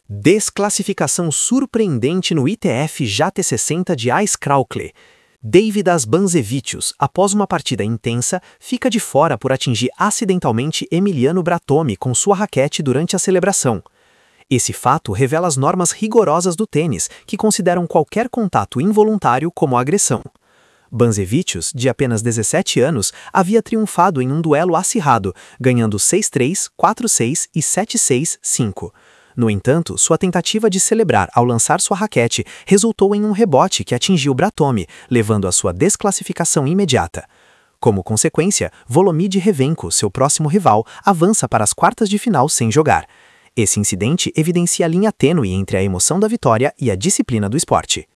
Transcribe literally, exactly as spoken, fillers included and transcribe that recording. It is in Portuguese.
Desclassificação surpreendente no I T F J T sessenta de Aizkrauklé. Deividas Banzevicius, após uma partida intensa, fica de fora por atingir acidentalmente Emiliano Bratomi com sua raquete durante a celebração. Esse fato revela as normas rigorosas do tênis, que consideram qualquer contato involuntário como agressão. Banzevicius, de apenas dezessete anos, havia triunfado em um duelo acirrado, ganhando seis a três, quatro a seis e sete a seis, cinco. No entanto, sua tentativa de celebrar ao lançar sua raquete resultou em um rebote que atingiu Bratomi, levando à sua desclassificação imediata. Como consequência, Volomid Revenko, seu próximo rival, avança para as quartas de final sem jogar. Esse incidente evidencia a linha tênue entre a emoção da vitória e a disciplina do esporte.